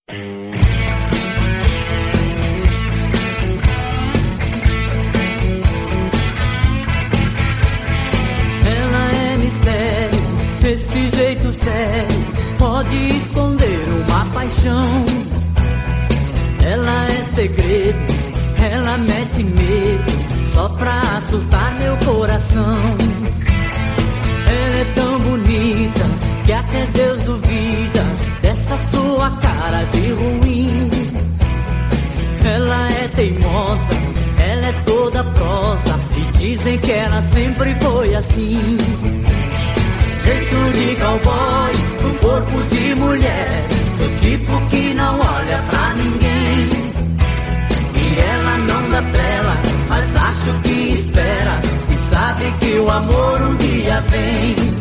Ela é mistério, esse jeito sério pode esconder uma paixão. Ela é segredo, ela mete medo só pra assustar meu coração. Ela é tão bonita que até Deus duvida dessa sua cara de ruim. Ela é teimosa, ela é toda prosa e dizem que ela sempre foi assim. Jeito de cowboy, um corpo de mulher, do tipo que não olha pra ninguém. E ela não dá trela, mas acho que espera e sabe que o amor um dia vem.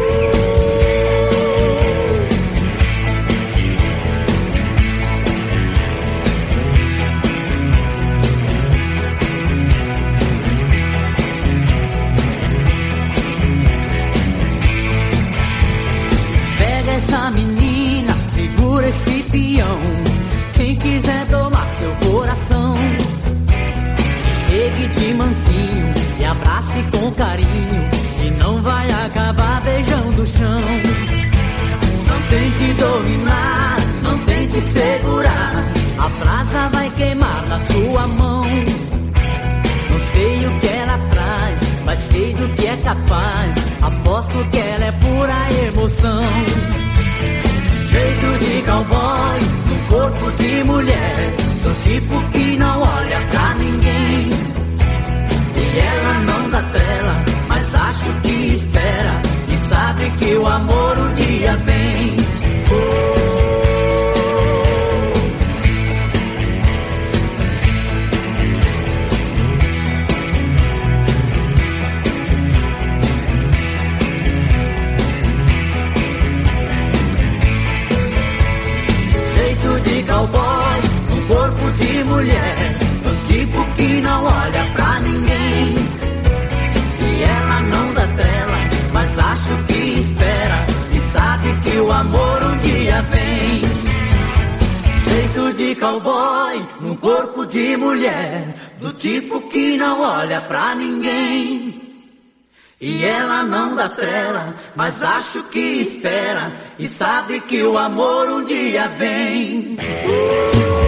Pega essa menina, segura esse peão. Quem quiser tomar seu coração, chegue de mansinho e abrace com carinho, senão vai acabar beijando o chão. Não tente dominar, não tente segurar, a brasa vai queimar na sua mão. Não sei o que ela traz, mas sei do que é capaz, aposto que ela é pura emoção. Jeito de cowboy, um corpo de mulher, do tipo que não olha pra ninguém. E ela não dá trela, mas acho que espera e sabe que o amor um dia vem. Jeito de cowboy, um corpo de mulher, do tipo que não olha pra ninguém. E ela não dá trela, mas acho que espera e sabe que o amor um dia vem. Jeito de cowboy, um corpo de mulher, do tipo que não olha pra ninguém. E ela não dá trela, mas acho que espera e sabe que o amor um dia vem.